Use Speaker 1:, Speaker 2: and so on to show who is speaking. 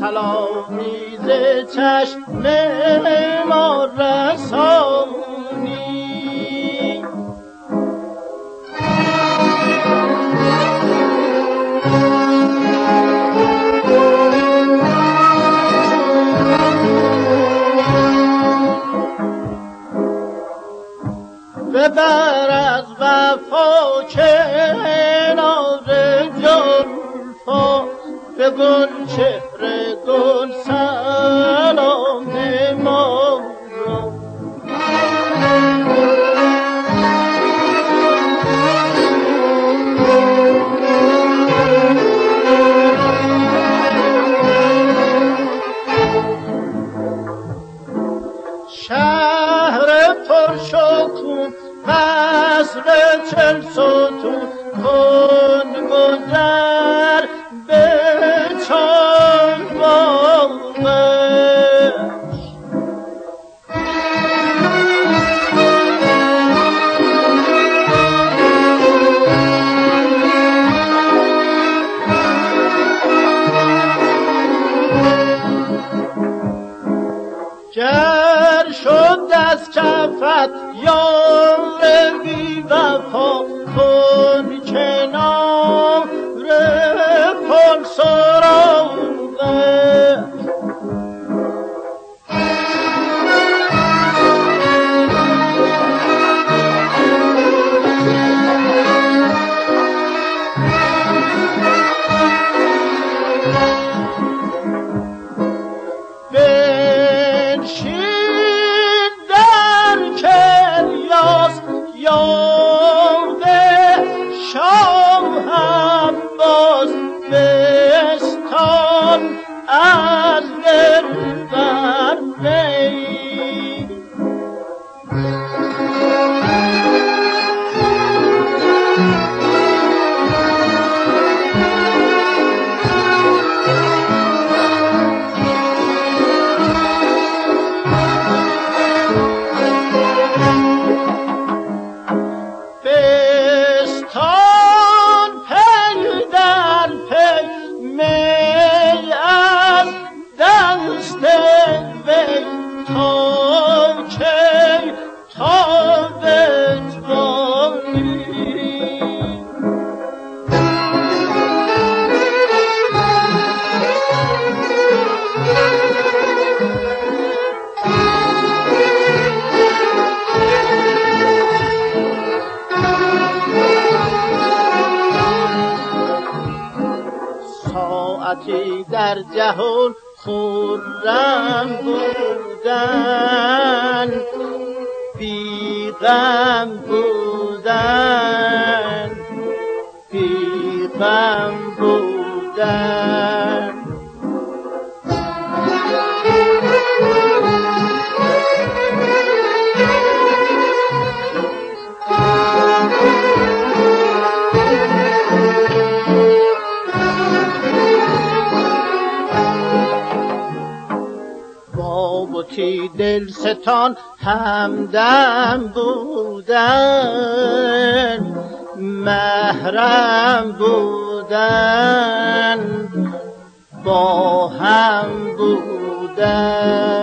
Speaker 1: سلامی ز چشم ما رسانی. ببر از وفا کنار جلفا، به گل چهره گل سلام ما را. شهر پرشکوه قصر 40 ستون کن گذر به چالباغش. گر شد از کفت یار بی وفا، کن کنار پل سراغش. بنشین در کلیاس یاد شاه هم باز، بستان از دل بر وی. بستان پی در پی می از دست وی، تا کی تا بتوانی. ساعتی در جهان خرم بودن، بی غم بودن، بی غم بودن. بابتی دل ستان همدم بودن، محرم بودن، با هم بودن.